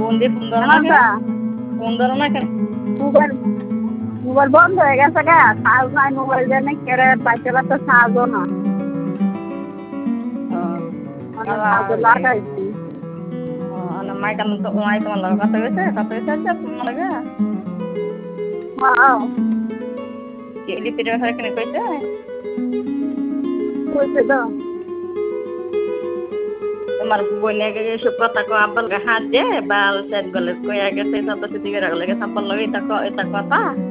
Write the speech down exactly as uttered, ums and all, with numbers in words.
Phone দিয়ে phone ধরো না কেন? হেমন্ত ফোন ধরো না কেন? মোবাইল মোবাইল বন্ধ হয়ে গেছে গা চার্জ নাই মোবাইল জানি কেড়ে বাইকে তো চার্জও না মানে চার্জ লাগাইছি মাই কেন তো মাই তোমার লগে কথা হয়েছে কথা হয়েছে আজকে তোমার লগে হ্যাঁ কি লিপির ব্যাপারে কেন কইছে কইছে তো তোমার বোনে গে সব কথা কো আব্বাল গে হাত দে বাল সেট গলে কই আগে সেই সব তো দিকে রাখলে সাপল লগে এটা এটা কথা